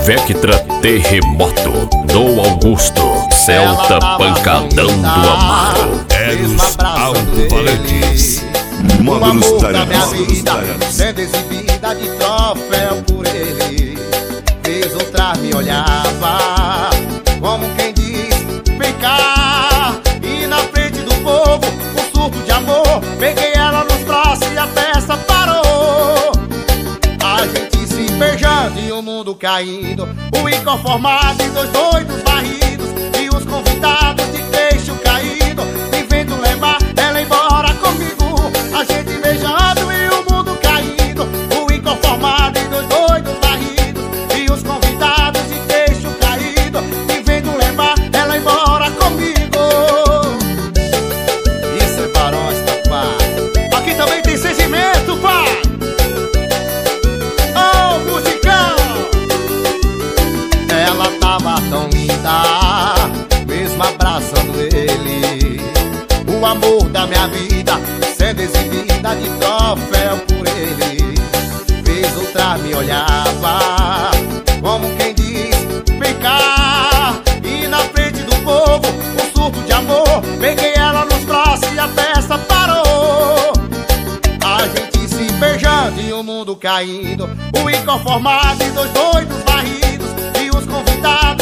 Vectra Terremoto do Augusto, Celta Pancadão do Amaro, Eros Alto-Falantes, Modo nos da minha vida, sendo exibida de troféu por ele. Vez outra me olhava, como quem diz, vem cá. E na frente do povo, um surto de amor, peguei ela nos braços e a festa parou. A gente se beijando e o mundo caindo, o inconformado e dois doidos varridos, e os convidados de queixo caído, me vendo levar ela embora comigo. A gente beijando e o mundo caindo, o inconformado e dois doidos varridos, e os convidados de queixo caído, me vendo levar ela embora comigo. Isso é Barões, papai. Aqui também tem sentimento, pai. Oh, musicão! Ela tava tão linda, mesmo abraçando ele. O amor da minha vida, sendo exibida de troféu por ele. Vez outra me olhava, como quem diz, vem cá. E na frente do povo, um surto de amor, peguei ela nos braços e a festa parou. A gente se beijando e o mundo caindo, o inconformado e dois doidos varridos, e os convidados